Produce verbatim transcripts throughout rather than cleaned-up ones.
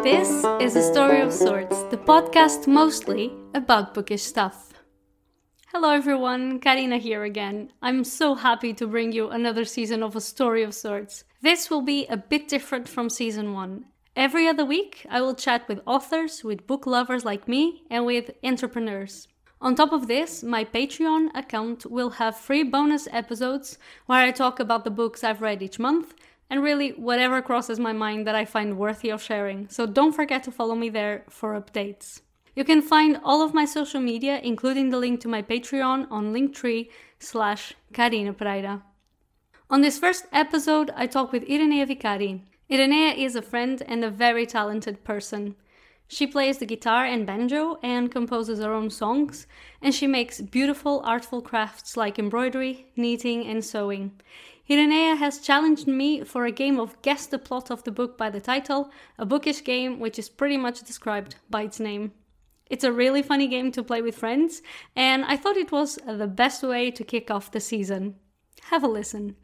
This is A Story of Sorts, the podcast mostly about bookish stuff. Hello everyone, Karina here again. I'm so happy to bring you another season of A Story of Sorts. This will be a bit different from season one. Every other week, I will chat with authors, with book lovers like me, and with entrepreneurs. On top of this, my Patreon account will have free bonus episodes where I talk about the books I've read each month, and really whatever crosses my mind that I find worthy of sharing. So don't forget to follow me there for updates. You can find all of my social media, including the link to my Patreon, on Linktree slash Karina Pereira. On this first episode, I talk with Irenea Vicari. Irenea is a friend and a very talented person. She plays the guitar and banjo and composes her own songs, and she makes beautiful, artful crafts like embroidery, knitting, and sewing. Irenea has challenged me for a game of Guess the Plot of the Book by the Title, a bookish game which is pretty much described by its name. It's a really funny game to play with friends, and I thought it was the best way to kick off the season. Have a listen.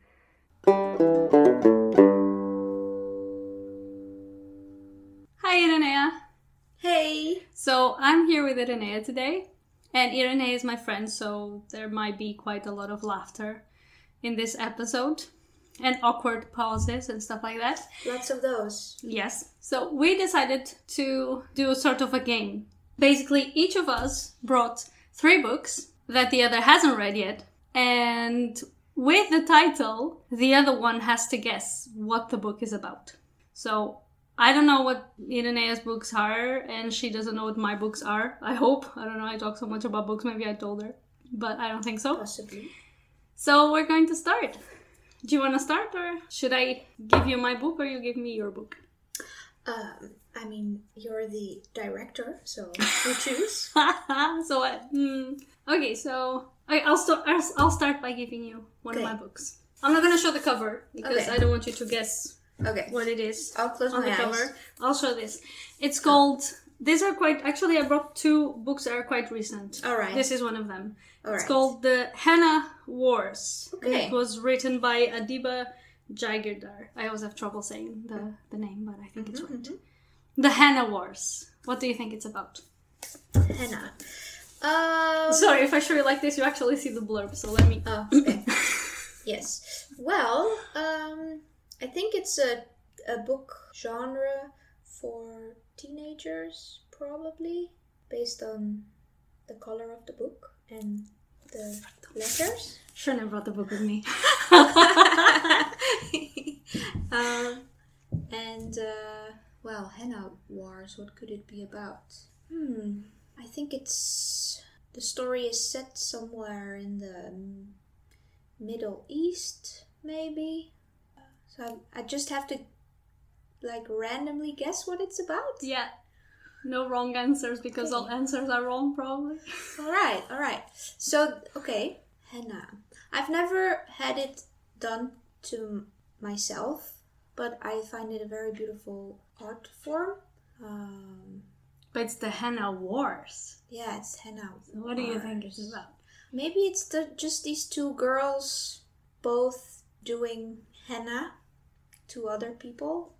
Hi Irenea. Hey! So I'm here with Irenea today, and Irenea is my friend, so there might be quite a lot of laughter in this episode, and awkward pauses and stuff like that. Lots of those. Yes. So we decided to do a sort of a game. Basically, each of us brought three books that the other hasn't read yet, and with the title, the other one has to guess what the book is about. So I don't know what Irenea's books are, and she doesn't know what my books are. I hope. I don't know, I talk so much about books, maybe I told her. But I don't think so. Possibly. So we're going to start. Do you want to start, or should I give you my book, or you give me your book? Um, I mean, you're the director, so you choose. So what? Hmm. Okay, so I, I'll start. I'll, I'll start by giving you one Okay. of my books. I'm not going to show the cover because Okay. I don't want you to guess Okay. what it is. I'll close on my the eyes. cover. I'll show this. It's called. These are quite. Actually, I brought two books that are quite recent. All right. This is one of them. All It's right. called The Henna Wars. Okay. It was written by Adiba Jaigirdar. I always have trouble saying the, the name, but I think it's right. The Henna Wars. What do you think it's about? Henna. Um, Sorry, if I show you like this, you actually see the blurb, so let me... Oh, okay. Yes. Well, um, I think it's a, a book genre for teenagers, probably, based on the color of the book and the letters. Shouldn't have brought the book with me. um, and, uh, well, Henna Wars, what could it be about? Hmm, I think it's... The story is set somewhere in the um, Middle East, maybe? So I, I just have to, like, randomly guess what it's about? Yeah. No wrong answers, because Okay. all answers are wrong, probably. Alright, alright. So, okay, henna. I've never had it done to myself, but I find it a very beautiful art form. Um, But it's the Henna Wars. yeah, it's henna. What do you think it's wars. about? Maybe it's the just these two girls both doing henna to other people.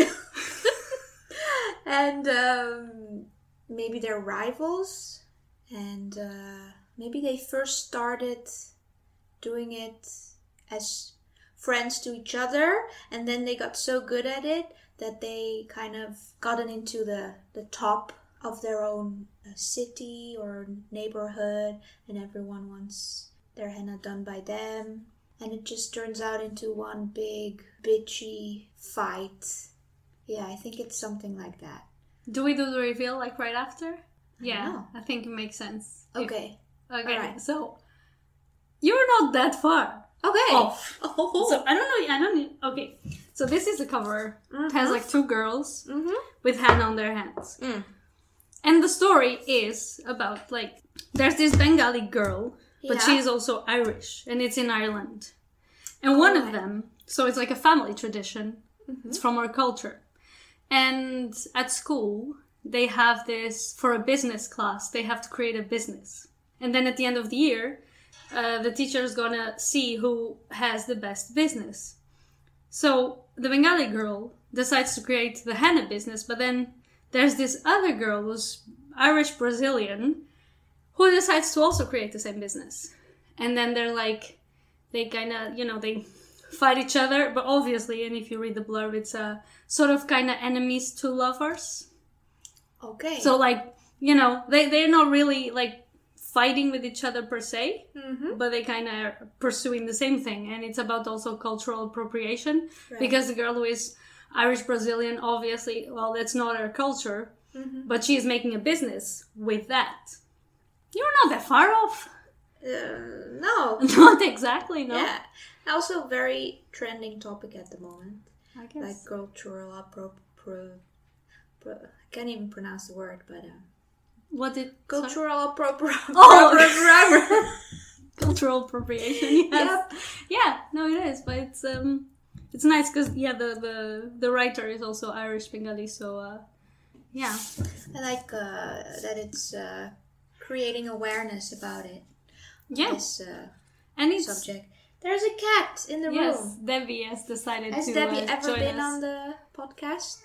And um, maybe they're rivals. And uh, maybe they first started doing it as friends to each other. And then they got so good at it that they kind of gotten into the, the top of their own uh, city or neighborhood, and everyone wants their henna done by them. And it just turns out into one big, bitchy fight. Yeah, I think it's something like that. Do we do the reveal, like, right after? Yeah, know. I think it makes sense. If- Okay. Okay, Alright. so... You're not that far Okay. off. Oh. So, I don't know, I don't know... Okay, so this is the cover. It has, like, two girls Mm-hmm. with henna on their hands. Mm. And the story is about, like... There's this Bengali girl, but Yeah. she's also Irish, and it's in Ireland. And one of Alright. them... So it's like a family tradition. Mm-hmm. It's from our culture. And at school, they have this, for a business class, they have to create a business. And then at the end of the year, uh, the teacher is gonna see who has the best business. So the Bengali girl decides to create the henna business, but then there's this other girl who's Irish Brazilian who decides to also create the same business. And then they're like, they kind of, you know, they fight each other. But obviously, and if you read the blurb, it's a sort of kind of enemies to lovers. Okay. So like, you know, they, they're not really like fighting with each other per se, mm-hmm. but they kind of are pursuing the same thing. And it's about also cultural appropriation, Right. because the girl who is Irish Brazilian, obviously, well, that's not her culture, mm-hmm. but she is making a business with that. You're not that far off. Uh, no. Not exactly, no. Yeah. Also, very trending topic at the moment. I guess. Like cultural appro... Pro, pro, I can't even pronounce the word, but... Uh, What did... cultural appropriation. Oh! Cultural appropriation, yes. Yep. Yeah, no, it is, but it's um, it's nice because, yeah, the, the, the writer is also Irish Bengali, so, uh, yeah. I like uh, that it's uh, creating awareness about it. Yeah. This uh, And it's... subject. There's a cat in the Yes, room. Debbie has decided Has to Debbie uh, ever join been us. on the podcast?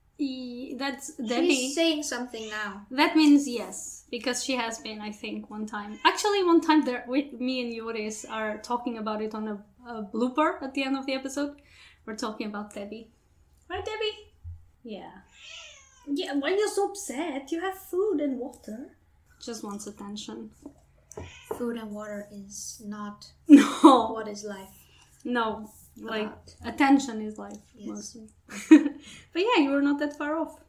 E- that's Debbie. She's saying something now. That means yes, because she has been, I think, one time. Actually, one time there, with me and Joris are talking about it on a, a blooper at the end of the episode. We're talking about Debbie. Right, Debbie? Yeah. Yeah, why are you so upset? You have food and water. Just wants attention. Food and water is not No. what is life. No. Like, About. attention is life, Yes. mostly. But yeah, you were not that far off.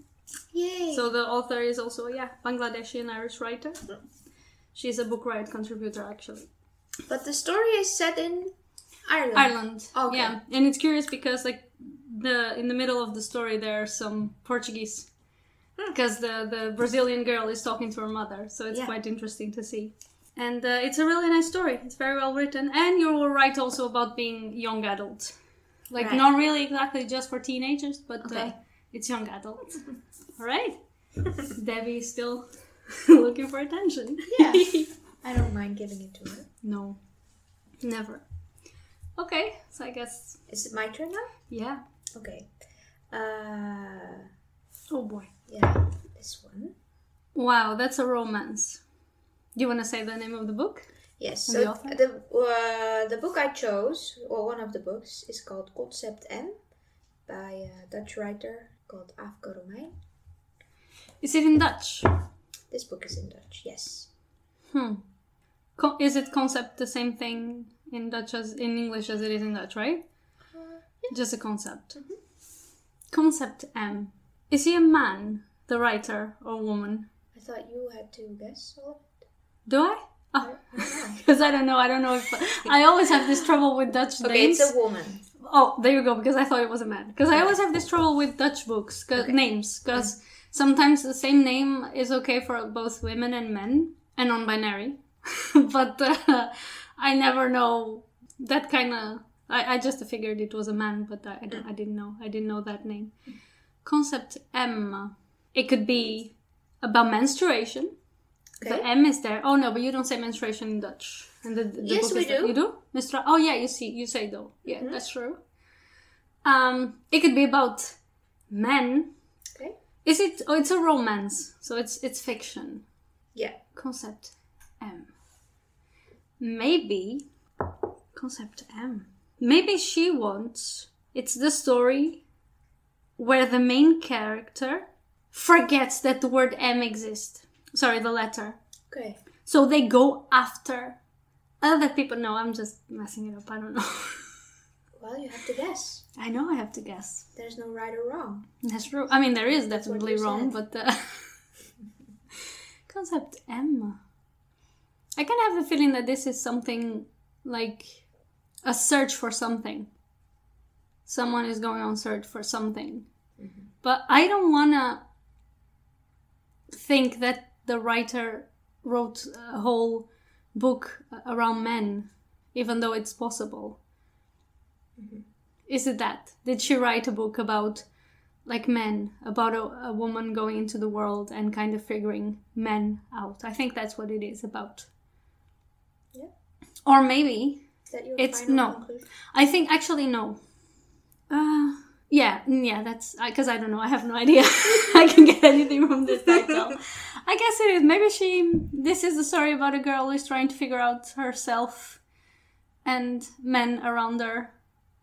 Yay! So the author is also, yeah, Bangladeshi and Irish writer. She's a Book Riot contributor, actually. But the story is set in Ireland. Ireland. Okay. Yeah, and it's curious because like the in the middle of the story there are some Portuguese, because the the Brazilian girl is talking to her mother, so it's Yeah. quite interesting to see. And uh, it's a really nice story. It's very well written, and you were right also about being young adult, like Right. not really exactly just for teenagers, but Okay. uh, it's young adult. All right, Debbie is still looking for attention. Yeah. I don't mind giving it to her. No, never. Okay, so I guess Is it my turn now? yeah. Okay. Uh, Oh boy. yeah, this one. Wow, that's a romance. Do you want to say the name of the book? Yes. And So the author? the uh, the book I chose, or one of the books, is called Concept M, by a Dutch writer called Aafke Romein. Is it in Dutch? This book is in Dutch. Yes. Hmm. Co- is it concept the same thing in Dutch as in English as it is in Dutch, right? Uh, Just a concept. Concept M. Is he a man, the writer, or woman? I thought you had to guess all of it. Do I? I, Oh, I don't know. because I don't know. I don't know if I always have this trouble with Dutch Okay, names. it's a woman. Oh, there you go, because I thought it was a man. Because I always have this trouble with Dutch books, 'cause- Okay. names, because sometimes the same name is okay for both women and men, and non-binary. But uh, I never know that kind of... I, I just figured it was a man, but I, I, don't- I didn't know. I didn't know that name. Concept M. It could be about menstruation. Okay. The M is there. Oh no, but you don't say menstruation in Dutch. And the, the Yes, book we is there. do. You do? Menstrua- oh yeah, you see, you say though. Yeah, Mhm. that's true. Um, it could be about men. Okay. Is it? Oh, it's a romance, so it's it's fiction. Yeah. Concept M. Maybe concept M. Maybe she wants. It's the story where the main character forgets that the word M exists. Sorry, the letter. Okay. So they go after other people. No, I'm just messing it up. I don't know. Well, you have to guess. I know I have to guess. There's no right or wrong. That's true. I mean, there is That's what definitely you wrong, said. but uh, concept M. I kind of have the feeling that this is something like a search for something. Someone is going on search for something. Mm-hmm. But I don't want to think that the writer wrote a whole book around men, even though it's possible. Mm-hmm. Is it that? Did she write a book about like men, about a, a woman going into the world and kind of figuring men out? I think that's what it is about. Yeah. Or maybe Is that your It's- final no. conclusion? I think actually no. Uh, Yeah, mm, yeah, that's because I don't know. I have no idea. I can get anything from this title. I guess it is. Maybe she. This is a story about a girl who's trying to figure out herself and men around her.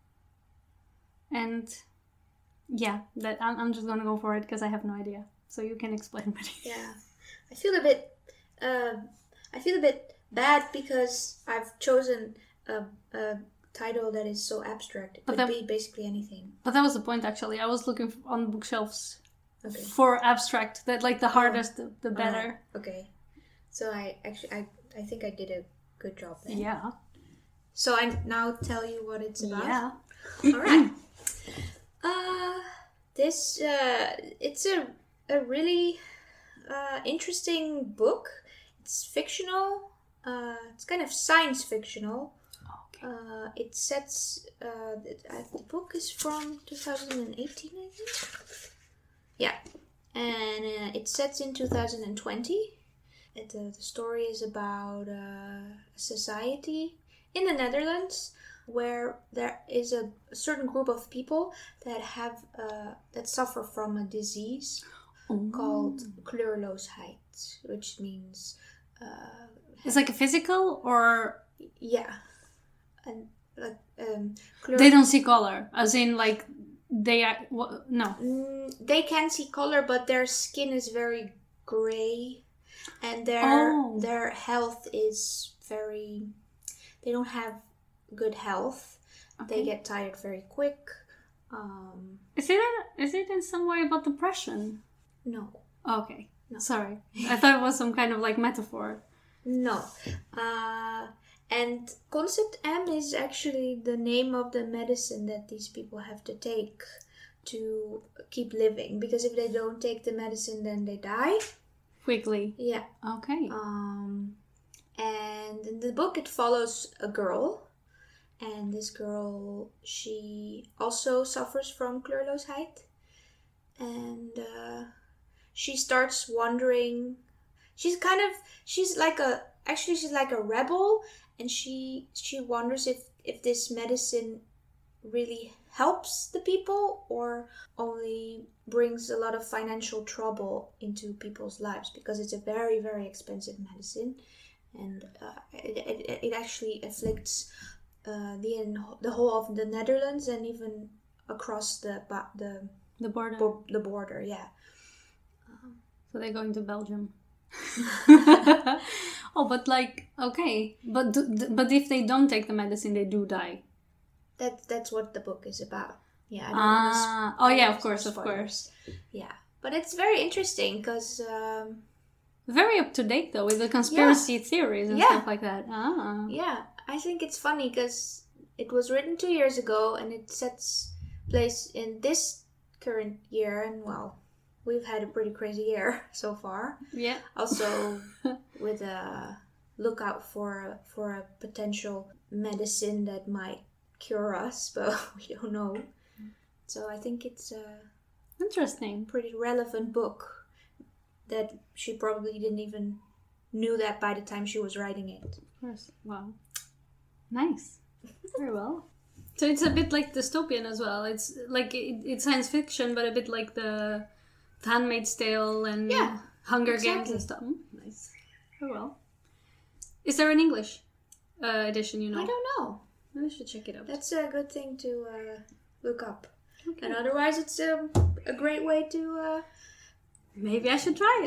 And yeah, that I'm. I'm just gonna go for it because I have no idea. So you can explain it. Yeah, I feel a bit. Uh, I feel a bit bad because I've chosen a. a title that is so abstract. It but could that, be basically anything. But that was the point, actually. I was looking on bookshelves okay. for abstract. That like the hardest, oh. the, the better. Oh, okay. So I actually, I, I think I did a good job then. Yeah. So I now tell you what it's about. Yeah. All right. uh, this uh, it's a a really uh, interesting book. It's fictional. Uh, it's kind of science fictional. Uh, it sets, uh, the, uh, the book is from two thousand eighteen, I think. Yeah. And uh, it sets in two thousand twenty. It, uh, the story is about uh, a society in the Netherlands where there is a, a certain group of people that have, uh, that suffer from a disease Ooh. called kleurloosheid, which means... Uh, it's like a physical or... Yeah. And like um, they don't see color, as in like they are what, no. Mm, they can see color, but their skin is very gray, and their oh. their health is very. They don't have good health. Okay. They get tired very quick. Um, is it is it in some way about depression? No. Okay. No. Sorry, I thought it was some kind of like metaphor. No. Uh, And Concept M is actually the name of the medicine that these people have to take to keep living. Because if they don't take the medicine, then they die. Quickly. Yeah. Okay. Um, and in the book, it follows a girl. And this girl, she also suffers from kleurloosheid. And uh, she starts wondering... She's kind of... She's like a... Actually, she's like a rebel. And she she wonders if, if this medicine really helps the people or only brings a lot of financial trouble into people's lives, because it's a very, very expensive medicine. And uh, it, it, it actually afflicts uh, the the whole of the Netherlands and even across the the, the border. Bo- the border, yeah. Um, so they're going to Belgium. Oh, but like okay, but do, but if they don't take the medicine, they do die. That that's what the book is about. Yeah. I don't ah. Uh, oh yeah, of course, of course. Yeah, but it's very interesting because um, very up to date though with the conspiracy yeah. theories and yeah. stuff like that. Ah. Yeah, I think it's funny because it was written two years ago and it sets place in this current year, and well. We've had a pretty crazy year so far. Yeah. Also, with a lookout for for a potential medicine that might cure us, but we don't know. So I think it's a interesting, pretty relevant book that she probably didn't even knew that by the time she was writing it. Of course. Wow. Nice. Very well. So it's a bit like dystopian as well. It's like it, it's science fiction, but a bit like the Handmaid's Tale and yeah, Hunger exactly. Games and stuff. Mm, nice. Very well. Is there an English uh, edition, you know? I don't know. I should check it out. That's a good thing to uh, look up. Okay. And otherwise, it's a, a great way to... Uh... Maybe I should try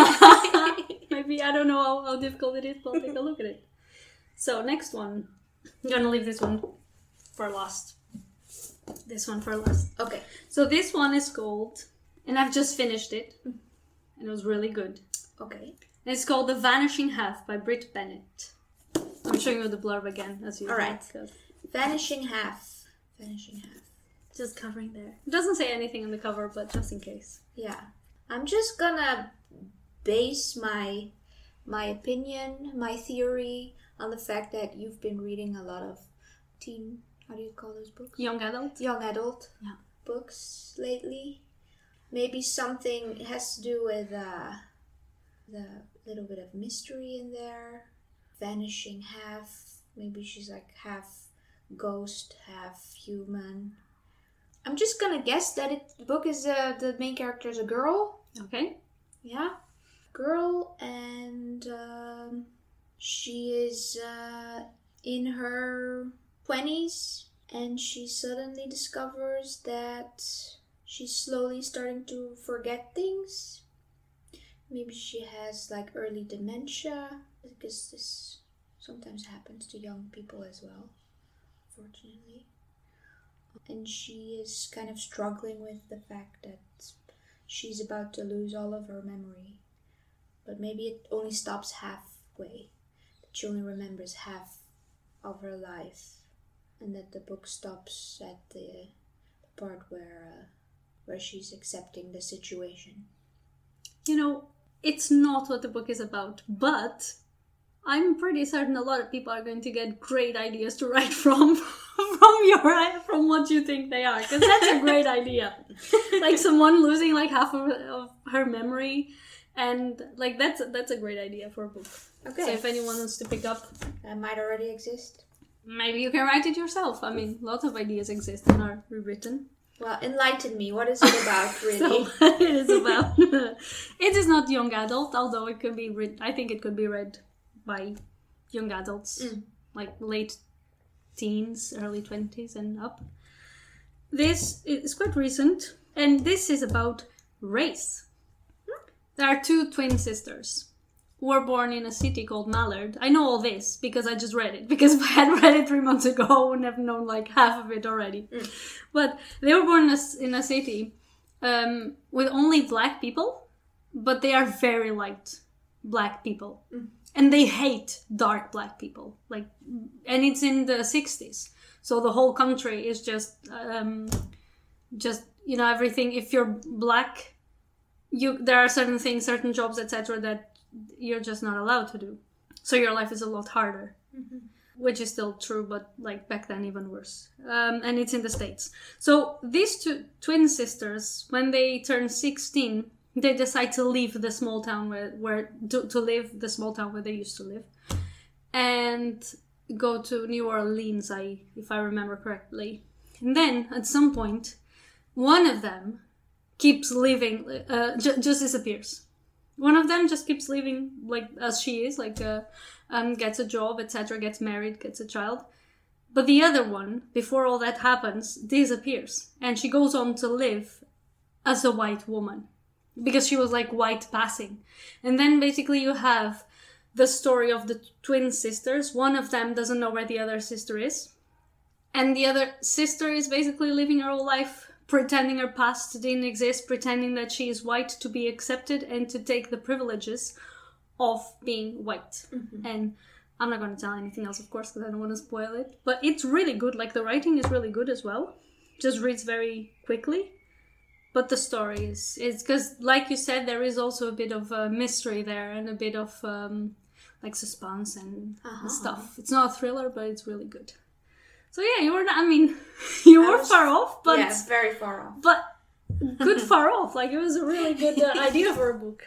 it. Maybe, I don't know how, how difficult it is, but I'll take a look at it. So, next one. I'm going to leave this one for last. This one for last. Okay. So, this one is called... And I've just finished it. And it was really good. Okay. And it's called The Vanishing Half by Brit Bennett. I'm showing you the blurb again, as usual. Alright. Vanishing Half. Vanishing Half. Just covering there. It doesn't say anything on the cover, but just in case. Yeah. I'm just gonna base my my opinion, my theory, on the fact that you've been reading a lot of teen... How do you call those books? Young adult? Young adult yeah. books lately. Maybe something has to do with uh, the little bit of mystery in there. Vanishing half. Maybe she's like half ghost, half human. I'm just gonna guess that it, the book is uh, the main character is a girl. Okay. Yeah, girl, and um, she is uh, in her twenties, and she suddenly discovers that she's slowly starting to forget things. Maybe she has like early dementia, because this sometimes happens to young people as well, fortunately. And she is kind of struggling with the fact that she's about to lose all of her memory. But maybe it only stops halfway. That she only remembers half of her life. And that the book stops at the, the part where, uh, where she's accepting the situation. You know, it's not what the book is about, but I'm pretty certain a lot of people are going to get great ideas to write from from your from what you think they are, because that's a great idea. Like someone losing like half of, of her memory, and like that's that's a great idea for a book. Okay. So if anyone wants to pick up, that might already exist. Maybe you can write it yourself. I mean, lots of ideas exist and are rewritten. Well, enlighten me. What is it about, really? So, what it is about. It is not young adult, although it could be read. I think it could be read by young adults, mm. like late teens, early twenties and up. This is quite recent, and this is about race. There are two twin sisters who were born in a city called Mallard. I know all this because I just read it, because if I had read it three months ago, I would have known like half of it already. Mm. But they were born in a, in a city um, with only black people, but they are very light black people. Mm. And they hate dark black people, like, and it's in the sixties. So the whole country is just, um, just you know, everything. If you're black, you there are certain things, certain jobs, et cetera, that you're just not allowed to do. So your life is a lot harder, mm-hmm. which is still true, but like back then even worse. Um, and it's in the States. So these two twin sisters, when they turn sixteen. They decide to leave the small town where, where to, to live the small town where they used to live, and go to New Orleans, I if I remember correctly. And then at some point, one of them keeps living, uh, ju- just disappears. One of them just keeps living like as she is, like uh, um, gets a job, et cetera, gets married, gets a child. But the other one, before all that happens, disappears, and she goes on to live as a white woman. Because she was like white passing. And then basically you have the story of the twin sisters. One of them doesn't know where the other sister is. And the other sister is basically living her whole life pretending her past didn't exist, pretending that she is white to be accepted and to take the privileges of being white. Mm-hmm. And I'm not going to tell anything else, of course, because I don't want to spoil it. But it's really good. Like the writing is really good as well. Just reads very quickly. But the story is, is because, like you said, there is also a bit of a mystery there and a bit of um, like suspense and uh-huh. stuff. It's not a thriller, but it's really good. So yeah, you were not, I mean, you I were was, far off, but yeah, very far off. But good far off. Like it was a really good uh, idea for a book.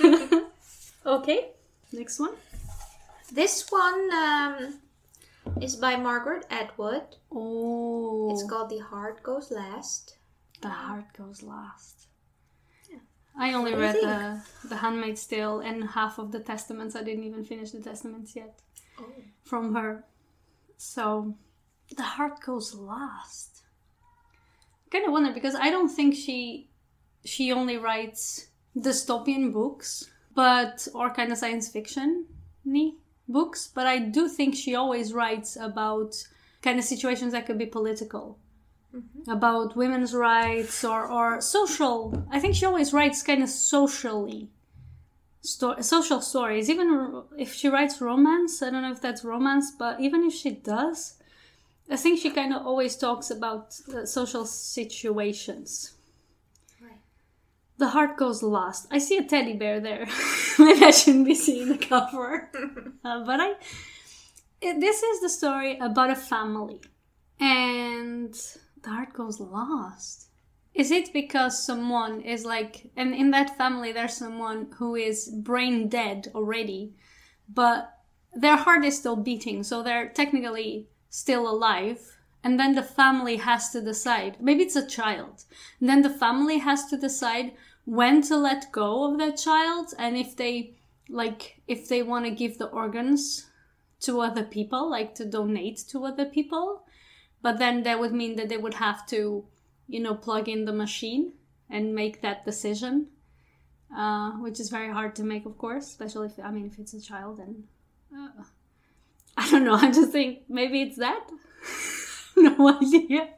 Okay, next one. This one um, is by Margaret Atwood. Oh, it's called The Heart Goes Last. The Heart Goes Last. Yeah. I only read the, the Handmaid's Tale and half of the Testaments. I didn't even finish the Testaments yet. Oh. From her. So, The Heart Goes Last. I kind of wonder, because I don't think she she only writes dystopian books, but or kind of science fiction-y books, but I do think she always writes about kind of situations that could be political. Mm-hmm. About women's rights or, or social. I think she always writes kind of socially, sto- social stories. Even if she writes romance, I don't know if that's romance, but even if she does, I think she kind of always talks about uh, social situations. Right. The Heart Goes Last. I see a teddy bear there. Maybe I shouldn't be seeing the cover. uh, but I. It, this is the story about a family. And the heart goes lost. Is it because someone is like, and in that family there's someone who is brain dead already, but their heart is still beating, so they're technically still alive, and then the family has to decide. Maybe it's a child. And then the family has to decide when to let go of that child, and if they like if they want to give the organs to other people, like to donate to other people. But then that would mean that they would have to, you know, plug in the machine and make that decision, uh, which is very hard to make, of course, especially if, I mean, if it's a child. And uh, I don't know, I just think maybe it's that. No idea.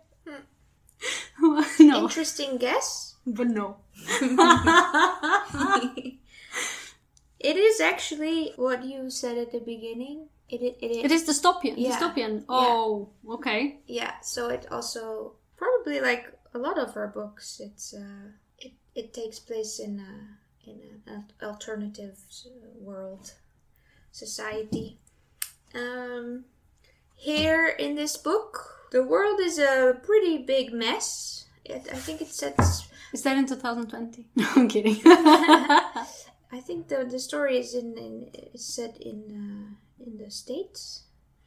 No. Interesting guess. But no. It is actually what you said at the beginning. It it, it, it is dystopian. Yeah. Dystopian. Oh, yeah. Okay. Yeah. So it also probably like a lot of our books. It's uh, it it takes place in a in an alternative world, society. Um, here in this book, the world is a pretty big mess. It, I think it sets. Is that in twenty twenty? No, I'm kidding. I think the the story is in, in is set in uh, in the States,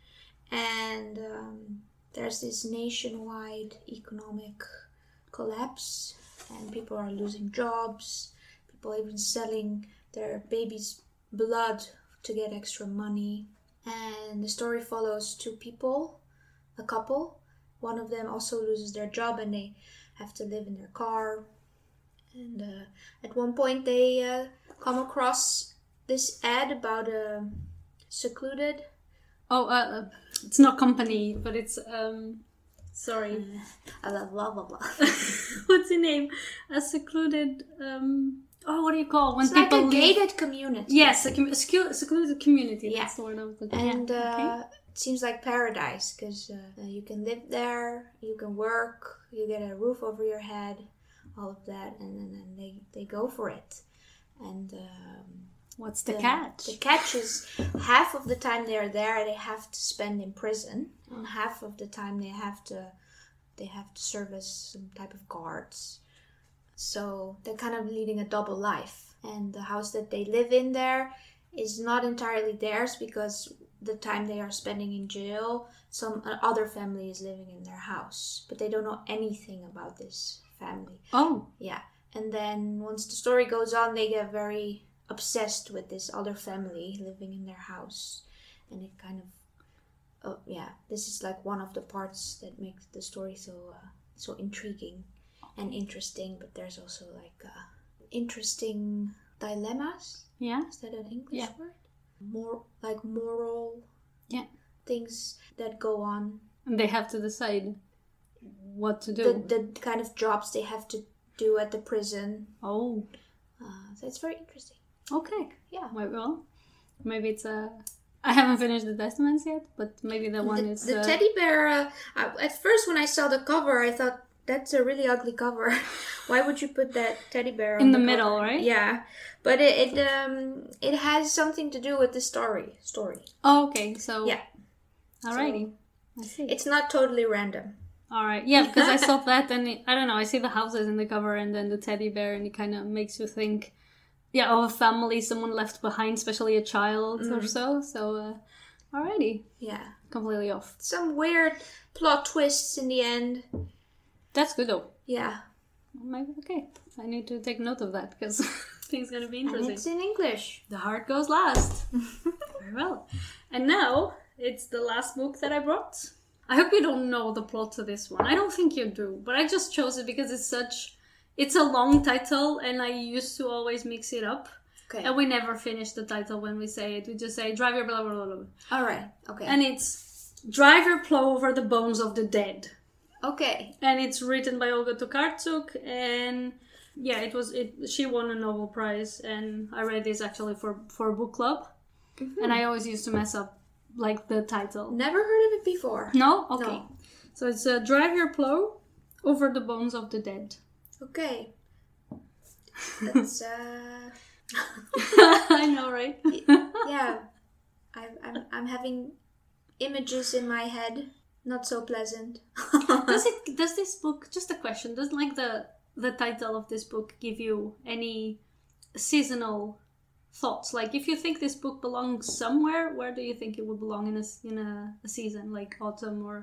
and um, there's this nationwide economic collapse, and people are losing jobs. People are even selling their baby's blood to get extra money. And the story follows two people, a couple. One of them also loses their job, and they have to live in their car. And uh, at one point they uh, come across this ad about a secluded... Oh, uh, it's not company, but it's... um Sorry. Uh, blah, blah, blah, blah. What's the name? A secluded... um Oh, what do you call when it's people like a live... gated community. Yes, a, com- a secu- secluded community. Yeah. That's the word I was looking And for. uh, Okay. it seems like paradise, because uh, you can live there, you can work, you get a roof over your head, all of that, and then and they, they go for it. And um, What's the, the catch? The catch is half of the time they're there, they have to spend in prison, and half of the time they have to they have to serve as some type of guards. So they're kind of leading a double life. And the house that they live in there is not entirely theirs, because the time they are spending in jail, some other family is living in their house. But they don't know anything about this family. Oh. Yeah. And then once the story goes on, they get very obsessed with this other family living in their house. And it kind of, oh yeah, this is like one of the parts that makes the story so uh, so intriguing and interesting. But there's also like uh, interesting dilemmas. Yeah. Is that an English Yeah. word? More like moral Yeah. things that go on. And they have to decide what to do. The, the kind of jobs they have to do at the prison. Oh. Uh, so it's very interesting. Okay. Yeah. Well, maybe it's a... I haven't finished the Testaments yet, but maybe the one the, is... The uh... teddy bear, uh, I, at first when I saw the cover, I thought, that's a really ugly cover. Why would you put that teddy bear on in the, the middle, cover? right? Yeah. But it, it um it has something to do with the story. Story. Oh, okay. So... Yeah. Alrighty. So, I see. it's not totally random. Alright. Yeah, because I saw that and it, I don't know, I see the houses in the cover and then the teddy bear and it kind of makes you think, yeah, of a family, someone left behind, especially a child mm. or so. So, uh, alrighty. Yeah. Completely off. Some weird plot twists in the end. That's good though. Yeah. Maybe, okay. I need to take note of that because things going to be interesting. And it's in English. The heart goes last. Very well. And now, it's the last book that I brought. I hope you don't know the plot to this one. I don't think you do, but I just chose it because it's such... It's a long title and I used to always mix it up. Okay. And we never finish the title when we say it. We just say, drive your blah, blah, blah, blah. Alright, okay. And it's Drive Your Plow Over the Bones of the Dead. Okay. And it's written by Olga Tokarczuk, and yeah, it was it. She won a Nobel Prize, and I read this actually for for book club, mm-hmm. and I always used to mess up like the title. Never heard of it before. No, okay. No. So it's uh, Drive Your Plow Over the Bones of the Dead. Okay. That's uh. I know, right? Yeah, I, I'm I'm having images in my head. Not so pleasant. Does it? Does this book? Just a question. Does like the the title of this book give you any seasonal thoughts? Like, if you think this book belongs somewhere, where do you think it would belong in a in a, a season, like autumn or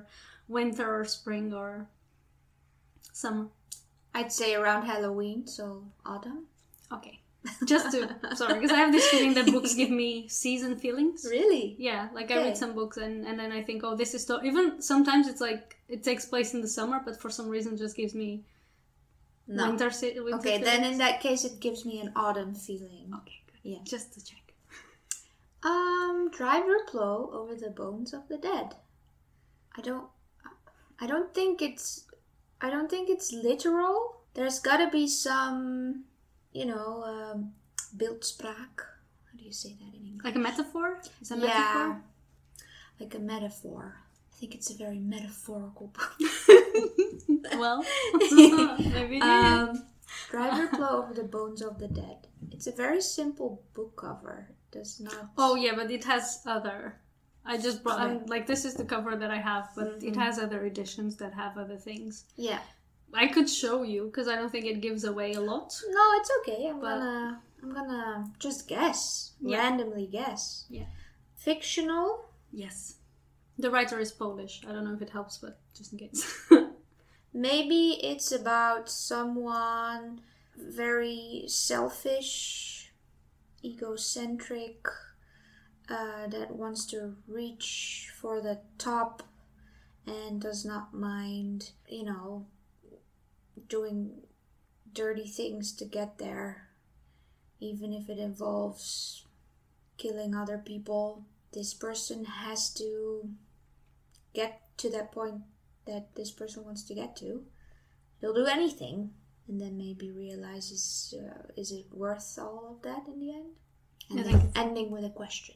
winter or spring or summer? I'd say around Halloween, so autumn. Okay. Just to, sorry, because I have this feeling that books give me season feelings. Really? Yeah, like Okay. I read some books and, and then I think, oh, this is, the, even sometimes it's like, it takes place in the summer, but for some reason it just gives me No. winter, se- winter Okay, feelings. then in that case it gives me an autumn feeling. Okay, good. Yeah. Just to check. Um, drive your plow over the bones of the dead. I don't, I don't think it's, I don't think it's literal. There's gotta be some, you know, um, beeldspraak. How do you say that in English? Like a metaphor? Is a Yeah, metaphor? like a metaphor. I think it's a very metaphorical book. Well, maybe it is. Um, drive your plow over the bones of the dead. It's a very simple book cover. It does not. Oh yeah, but it has other. I just brought. Okay. I'm, like this is the cover that I have, but it Mhm. has other editions that have other things. Yeah. I could show you because I don't think it gives away a lot. No, it's okay. I'm But- gonna, I'm gonna just guess, Yeah. randomly guess. Yeah. Fictional. Yes, the writer is Polish. I don't know if it helps, but just in case. Maybe it's about someone very selfish, egocentric, uh, that wants to reach for the top and does not mind, you know, doing dirty things to get there, even if it involves killing other people. This person has to get to that point that this person wants to get to. He'll do anything, and then maybe realizes, uh, is it worth all of that in the end? And I then think it's- ending with a question.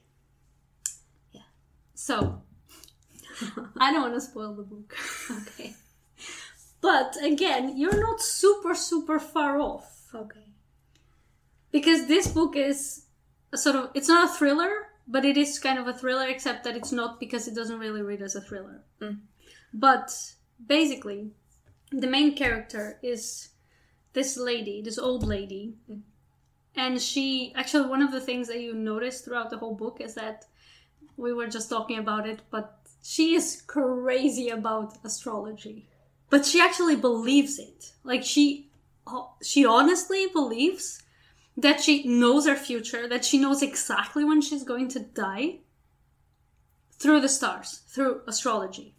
So, I don't want to spoil the book. Okay. But again, you're not super, super far off. Okay. Because this book is a sort of, it's not a thriller, but it is kind of a thriller, except that it's not because it doesn't really read as a thriller. Mm. But basically, the main character is this lady, this old lady. Mm. And she, actually, one of the things that you notice throughout the whole book is that we were just talking about it, but she is crazy about astrology. But she actually believes it. Like, she, she honestly believes that she knows her future, that she knows exactly when she's going to die through the stars, through astrology.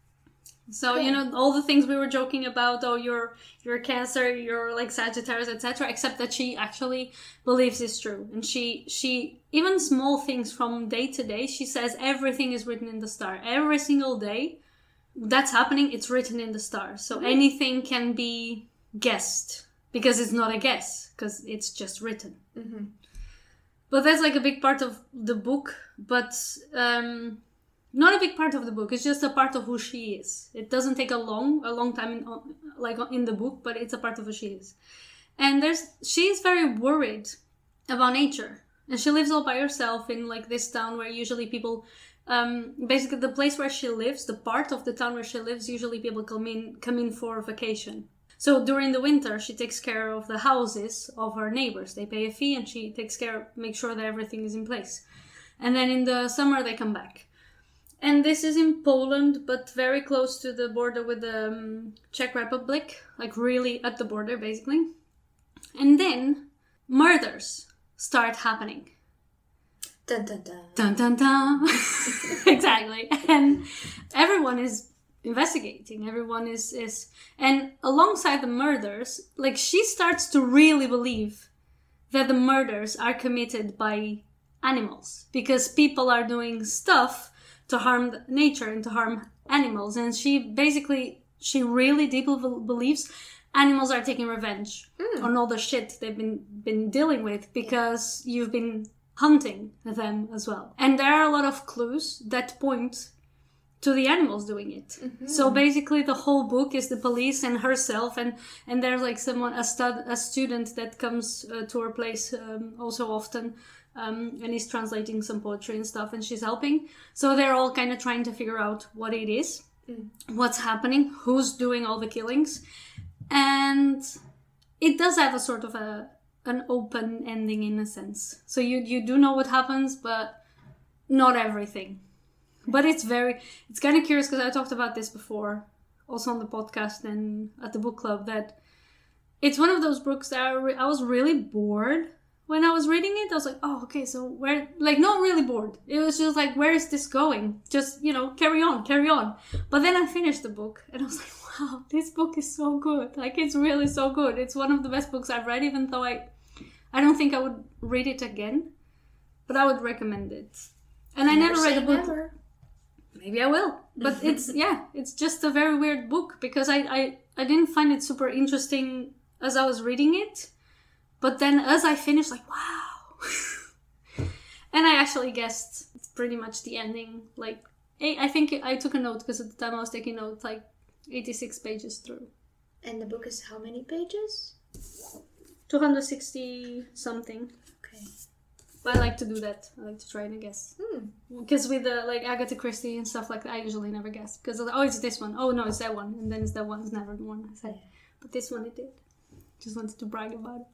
So, you know, all the things we were joking about, oh, you're, you're Cancer, you're like Sagittarius, et cetera, except that she actually believes it's true. And she, she, even small things from day to day, she says everything is written in the star. Every single day that's happening, it's written in the stars. So mm-hmm. anything can be guessed, because it's not a guess, because it's just written. Mm-hmm. But that's like a big part of the book, but um, not a big part of the book. It's just a part of who she is. It doesn't take a long, a long time in, like in the book, but it's a part of who she is. And there's, she is very worried about nature, and she lives all by herself in like this town where usually people, um, basically the place where she lives, the part of the town where she lives, usually people come in, come in for vacation. So during the winter, she takes care of the houses of her neighbors. They pay a fee and she takes care, make sure that everything is in place. And then in the summer, they come back. And this is in Poland, but very close to the border with the um, Czech Republic, like really at the border, basically. And then murders start happening. Dun dun dun. Dun dun dun. Exactly. And everyone is investigating. Everyone is, is... And alongside the murders, like she starts to really believe that the murders are committed by animals. Because people are doing stuff to harm nature and to harm animals. And she basically, she really deeply believes animals are taking revenge mm. on all the shit they've been, been dealing with because yeah. you've been hunting them as well. And there are a lot of clues that point to the animals doing it. Mm-hmm. So basically the whole book is the police and herself, and, and there's like someone, a, stud, a student that comes uh, to her place um, also often, um, and he's translating some poetry and stuff, and she's helping. So they're all kind of trying to figure out what it is, mm. what's happening, who's doing all the killings. And it does have a sort of a an open ending in a sense. So you, you do know what happens, but not everything. But it's very, it's kind of curious because I talked about this before, also on the podcast and at the book club, that it's one of those books that I, re- I was really bored when I was reading it. I was like, oh, okay, so where, like, not really bored. It was just like, where is this going? Just, you know, carry on, carry on. But then I finished the book and I was like, wow, this book is so good. Like, it's really so good. It's one of the best books I've read, even though I, I don't think I would read it again, but I would recommend it. And I never, never read the book. Never. Maybe I will. But it's, yeah, it's just a very weird book because I, I, I didn't find it super interesting as I was reading it. But then as I finished, like, wow. And I actually guessed pretty much the ending. Like, I think I took a note because at the time I was taking notes, like eighty-six pages through. And the book is how many pages? two hundred sixty something. Okay. But I like to do that. I like to try and guess. Hmm. Because with the, like, Agatha Christie and stuff like that, I usually never guess. Because, oh, it's this one. Oh, no, it's that one. And then it's that one. It's never the one I say. Yeah. But this one it did. Just wanted to brag about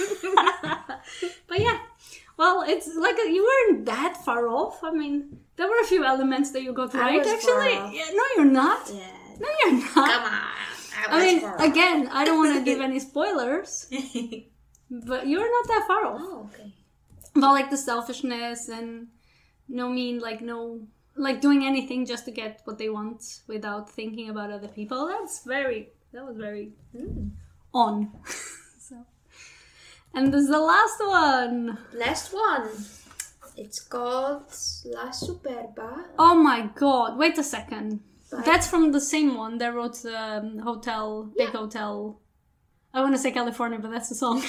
it. But yeah. Well, it's like, a, you weren't that far off. I mean, there were a few elements that you got right, actually. Yeah, no, you're not. Yeah. No, you're not. Come on. I, I mean, again, I don't want to give any spoilers. But you're not that far off. Oh, okay. But like the selfishness and no mean, like no, like doing anything just to get what they want without thinking about other people. That's very, that was very mm. on. So, and there's the last one. Last one. It's called La Superba. Oh my god! Wait a second. But that's from the same one that wrote um, Hotel, Big yeah. Hotel. I want to say California, but that's the song.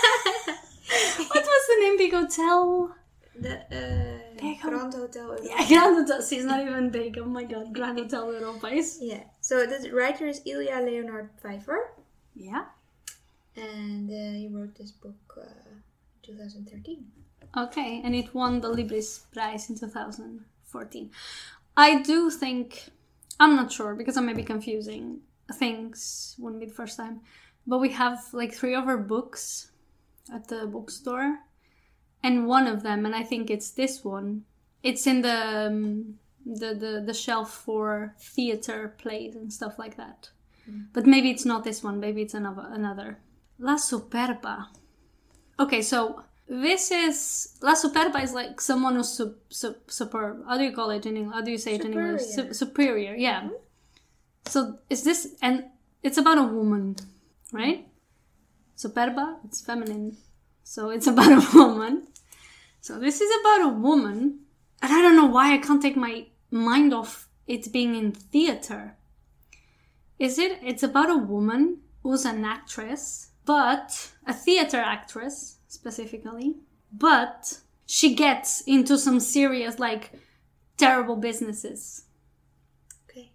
What was the name? Big Hotel? The uh, big Grand Hotel Europa. Yeah, Grand Hotel. See, it's not even big. Oh my god, Grand Hotel Europa is. Yeah. So the writer is Ilya Leonard Pfeiffer. Yeah. And uh, he wrote this book uh, in twenty thirteen. Okay, and it won the Libris Prize in two thousand fourteen. I do think, I'm not sure because I may be confusing things. Wouldn't be the first time, but we have like three of her books at the bookstore, and one of them, and I think it's this one, it's in the um, the, the the shelf for theater plays and stuff like that. Mm. But maybe it's not this one, maybe it's another another. La Superba. Okay, so this is La Superba is like someone who's su- su- superb. How do you call it in English? How do you say it superior. in English? Su- superior, yeah. Mm-hmm. So is this, and it's about a woman, right? Superba, it's feminine. So it's about a woman. So this is about a woman. And I don't know why I can't take my mind off it being in theater. Is it? It's about a woman who's an actress, but a theater actress specifically. But she gets into some serious, like, terrible businesses. Okay.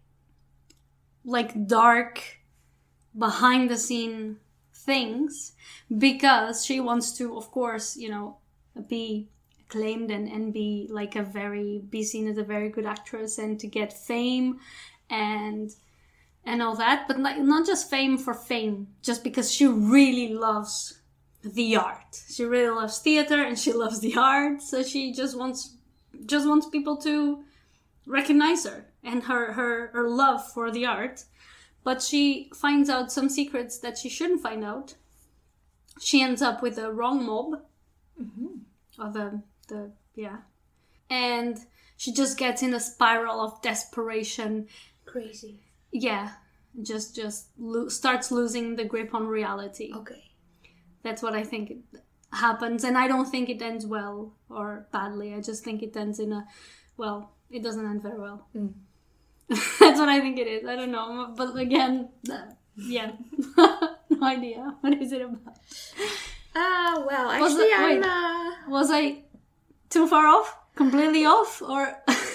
Like dark, behind the scene things, because she wants to, of course, you know, be acclaimed and, and be like a very, be seen as a very good actress and to get fame and and all that, but like not just fame for fame, just because she really loves the art. She really loves theater and she loves the art, so she just wants just wants people to recognize her and her her, her love for the art. But she finds out some secrets that she shouldn't find out. She ends up with the wrong mob. Mm-hmm. Or the, the, yeah. And she just gets in a spiral of desperation. Crazy. Yeah. Just, just lo- starts losing the grip on reality. Okay. That's what I think happens. And I don't think it ends well or badly. I just think it ends in a, well, it doesn't end very well. Mm. That's what I think it is. I don't know. But again, uh, yeah. No idea. What is it about? Ah, uh, well, actually, it, I'm... Wait, uh... Was I too far off? Completely off? Or...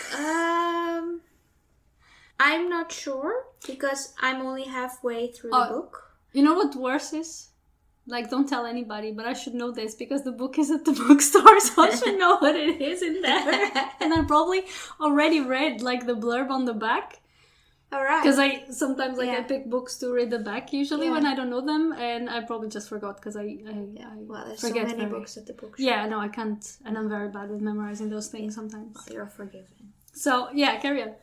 um, I'm not sure, because I'm only halfway through oh, the book. You know what worse is? Like, don't tell anybody, but I should know this, because the book is at the bookstore, so I should know what it is in there. And I probably already read, like, the blurb on the back. Alright. Because I sometimes, like, yeah. I pick books to read the back, usually, yeah. when I don't know them, and I probably just forgot, because I, I, yeah. I well, there's forget so many very... books at the bookstore. Yeah, no, I can't, and I'm very bad with memorizing those things yeah. sometimes. Well, you're forgiven. So, yeah, carry on.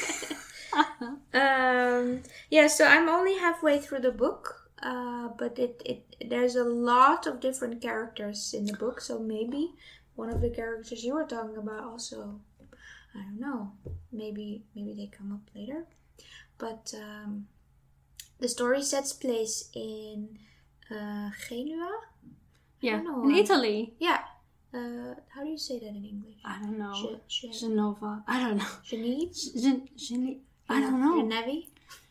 um, yeah, so I'm only halfway through the book, uh, but it, it there's a lot of different characters in the book, so maybe one of the characters you were talking about also, I don't know, maybe maybe they come up later. But um, the story sets place in uh, Genua. Yeah, I don't know, in um, Italy. Yeah. Uh, how do you say that in English? I don't know. Ge- Ge- Genova. I don't know. Geneve? Gen- Gen- I don't know. Genevi?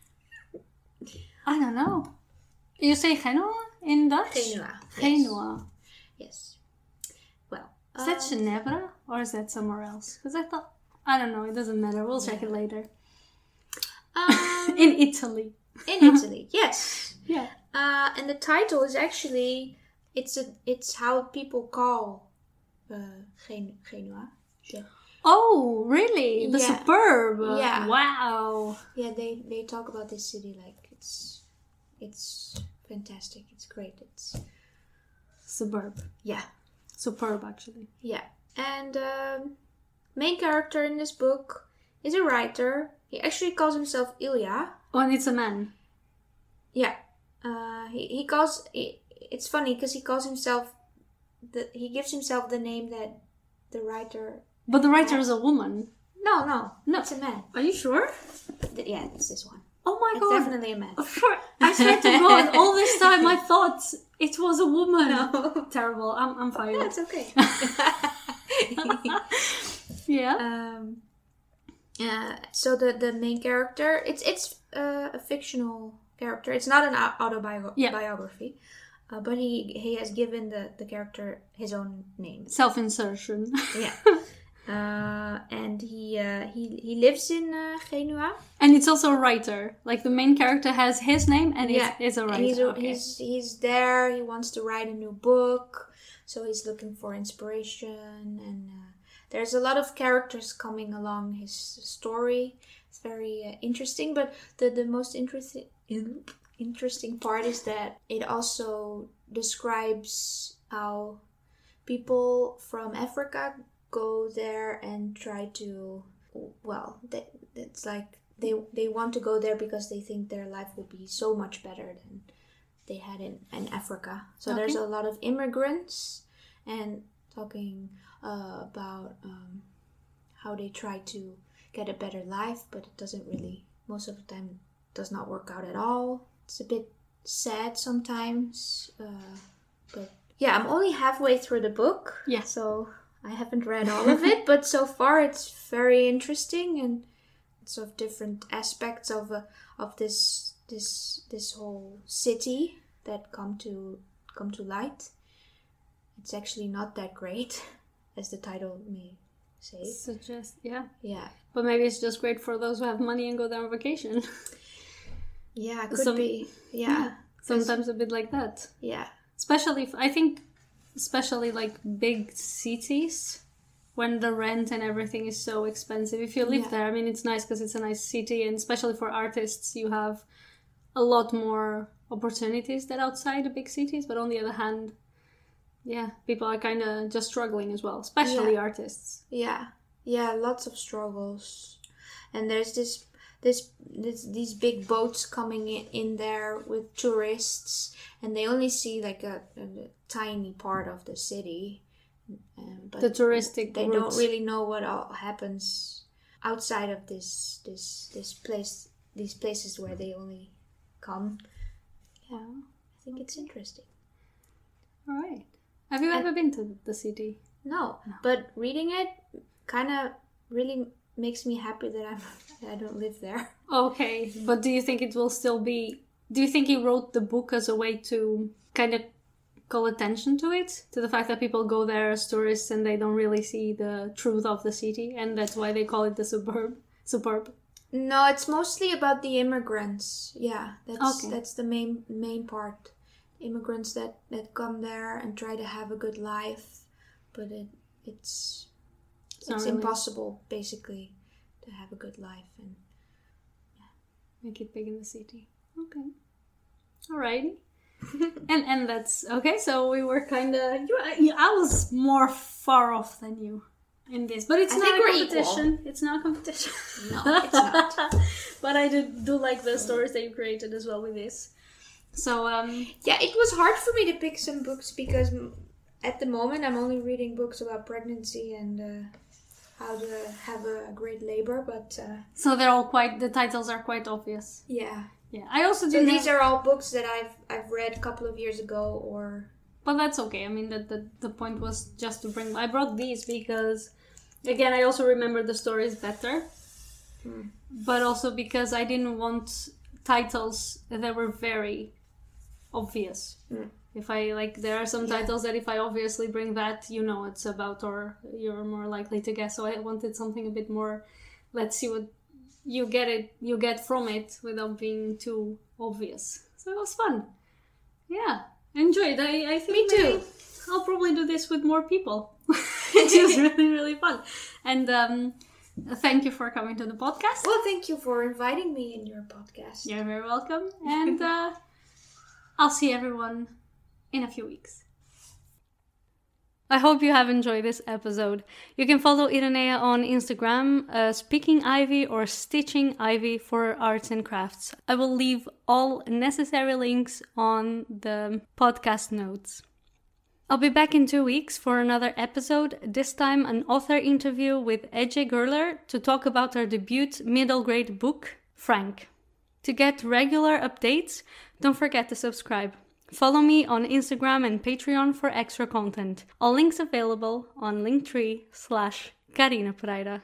I don't know. You say Genoa in Dutch? Genua. Genua. Yes. Well. Is that um, Ginebra or is that somewhere else? Because I thought, I don't know, it doesn't matter. We'll check it later. Um, in Italy. in Italy, yes. Yeah. Uh, and the title is actually, it's a, it's how people call uh, Gen- Genua. Gen- Oh, really? The Yeah. suburb? Yeah. Wow. yeah, they, they talk about this city like it's, it's fantastic. It's great. It's, Suburb. yeah. Superb, actually. Yeah. And um, main character in this book is a writer. He actually calls himself Ilya. Oh, and it's a man. Yeah. Uh, he, he calls... He, it's funny because he calls himself... The, he gives himself the name that the writer... But the writer is a woman. No, no. No. It's a man. Are you sure? Th- Yeah, it's this one. Oh my It's god. definitely a man. I swear to God, all this time I thought it was a woman. No. Terrible. I'm, I'm fired. Yeah, it's okay. Yeah. um, uh, so the, the main character, it's it's uh, a fictional character. It's not an au- autobiography, Yeah. biography, uh, but he he has given the, the character his own name. Self-insertion. Yeah, uh, and he uh, he he lives in uh, Genua. And it's also a writer. Like the main character has his name and Yeah, is, is a writer. And he's, a, Okay. he's he's there. He wants to write a new book, so he's looking for inspiration. And uh, there's a lot of characters coming along his story. It's very uh, interesting. But the the most interesting interesting part is that it also describes how people from Africa go there and try to, well, they, it's like they they want to go there because they think their life will be so much better than they had in, in Africa. So Okay. there's a lot of immigrants and talking uh, about um, how they try to get a better life, but it doesn't really, most of the time, does not work out at all. It's a bit sad sometimes, uh, but yeah, I'm only halfway through the book. Yeah. So I haven't read all of it, but so far it's very interesting and it's of different aspects of uh, of this this this whole city that come to come to light. It's actually not that great, as the title may say. Suggest, yeah. Yeah. But maybe it's just great for those who have money and go there on vacation. Yeah, could Some- be. Yeah. Sometimes a bit like that. Yeah. Especially, if, I think, especially like big cities, when the rent and everything is so expensive. If you live Yeah. there, I mean, it's nice because it's a nice city, and especially for artists, you have a lot more opportunities than outside the big cities. But on the other hand, yeah, people are kind of just struggling as well, especially Yeah. artists. Yeah. Yeah, lots of struggles. And there's this this, this these big boats coming in, in there with tourists, and they only see like a, a tiny part of the city. Um, but The touristic they route. don't really know what all happens outside of this this this place these places where they only come. Yeah, I think it's interesting. All right. Have you And- ever been to the city? No, but reading it kind of really makes me happy that I'm that I don't live there. Okay, but do you think it will still be... Do you think he wrote the book as a way to kind of call attention to it? To the fact that people go there as tourists and they don't really see the truth of the city, and that's why they call it the suburb? Suburb? No, it's mostly about the immigrants. Yeah, that's Okay. that's the main main part. Immigrants that, that come there and try to have a good life, but it it's It's not it's really- impossible basically to have a good life. And Make it big in the city. Okay. Alrighty. and and that's... Okay, so we were kind of... I was more far off than you. in this. But it's I not think a we're competition. It's not a competition. No, it's not. But I do, do like the stories that you created as well with this. So, um... yeah, it was hard for me to pick some books because at the moment I'm only reading books about pregnancy and uh, how to have a great labor, but... Uh, so they're all quite... The titles are quite obvious. Yeah. Yeah, I also do... So these are all books that I've I've read a couple of years ago or... But that's okay. I mean, the, the, the point was just to bring... I brought these because, again, I also remember the stories better. Mm. But also because I didn't want titles that were very obvious. Mm. If I, like, there are some titles yeah. that if I obviously bring that, you know it's about, or you're more likely to guess. So I wanted something a bit more, let's see what you get it, you get from it without being too obvious. So it was fun. Yeah. Enjoyed. I, I think Me too. I'll probably do this with more people. It is really, really fun. And um, thank you for coming to the podcast. Well, thank you for inviting me in your podcast. You're very welcome. And uh, I'll see everyone in a few weeks. I hope you have enjoyed this episode. You can follow Irenea on Instagram, uh, Speaking Ivy or Stitching Ivy for arts and crafts. I will leave all necessary links on the podcast notes. I'll be back in two weeks for another episode, this time an author interview with Ece Gurler to talk about her debut middle grade book, Frank. To get regular updates, don't forget to subscribe. Follow me on Instagram and Patreon for extra content. All links available on linktree slash Karina Pereira.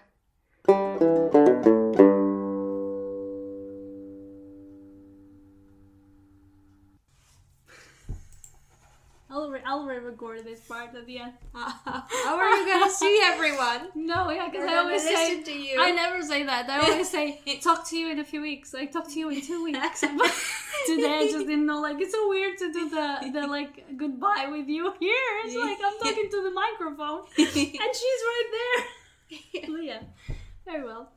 I'll, re- I'll re-record this part at the end. How are you going to see everyone? No, yeah, because I always say... to you. I never say that. I always say, talk to you in a few weeks. Like, talk to you in two weeks. But today I just didn't know, like, it's so weird to do the, the like, goodbye with you here. It's like I'm talking to the microphone. And she's right there. So, yeah, very well.